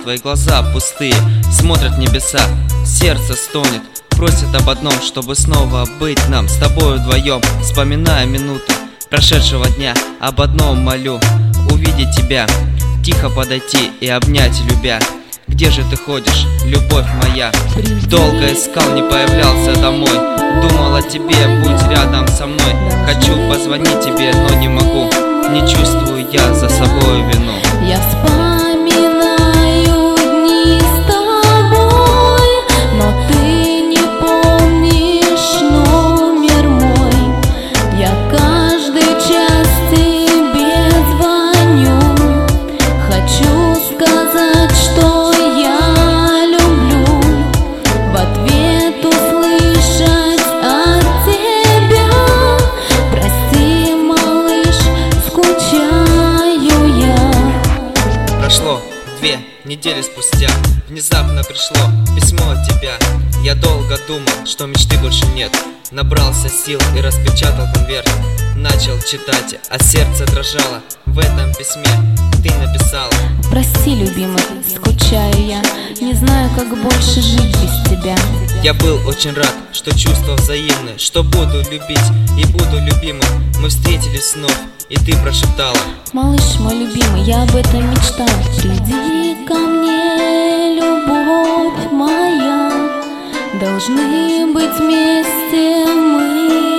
твои глаза пустые, смотрят в небеса, сердце стонет, просит об одном, чтобы снова быть нам с тобой вдвоем. Вспоминая минуты прошедшего дня, об одном молю: увидеть тебя, тихо подойти и обнять, любя. Где же ты ходишь, любовь моя? Долго искал, не появлялся домой. Думал о тебе, будь рядом со мной. Хочу позвонить тебе, но не могу. Не чувствую я за собой вину. Я вспоминаю дни с тобой, но ты не помнишь номер мой. Я каждый час тебе звоню. Хочу сказать, что я люблю. В ответ услышать от тебя: прости, малыш, скучаю я. Прошло 2 недели спустя, внезапно пришло письмо от тебя. Я долго думал, что мечты больше нет. Набрался сил и распечатал конверт. Начал читать, а сердце дрожало. В этом письме ты написала: прости, любимый, скучаю я. Не знаю, как больше жить без тебя. Я был очень рад, что чувства взаимны, что буду любить и буду любимым. Мы встретились вновь, и ты прошептала: малыш мой любимый, я об этом мечтал. Приди ко мне, любовь моя, должны быть вместе мы.